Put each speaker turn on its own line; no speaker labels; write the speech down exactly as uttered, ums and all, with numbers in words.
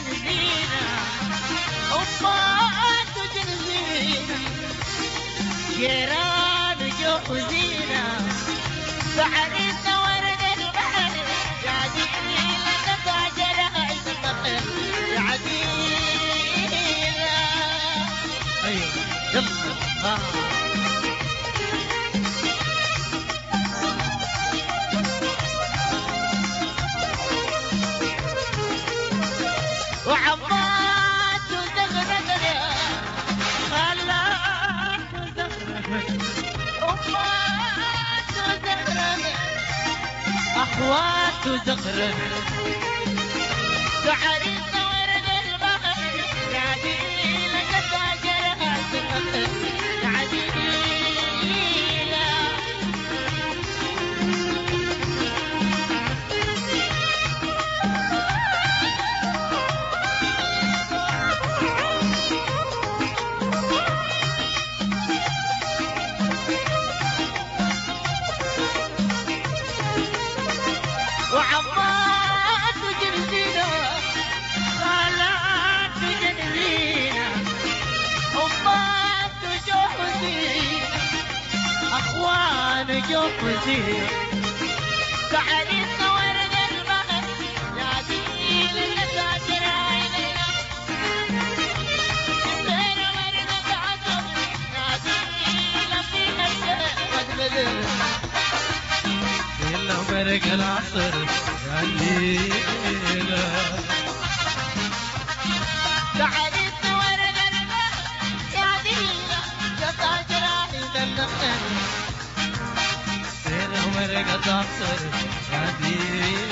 جنزينة أمات جنزينة جيران جوزينة بعريسة ورد البحر يا عديلة تتاجرها البحر يا عديلة. أيوة يلا آه. وعبات وزغرق خلات وزغرق أمات وزغرق أخوات وزغرق تعريس ورد البحر يا عديلة تتاجرها البحر يا عديلة. وعبات وجنزينة خالات وجنزينة أمات وجوزينة أخوان وجوزينة تعريس ورد البحر يا عديلة تتاجر عينينا غير ورد عطر يا عديلة فيها الشيء قد بدر إلا برق العصر يا الليلة تعريس ورد البحر يا عديلة تتاجر عينينا إلا برق العصر يا الليلة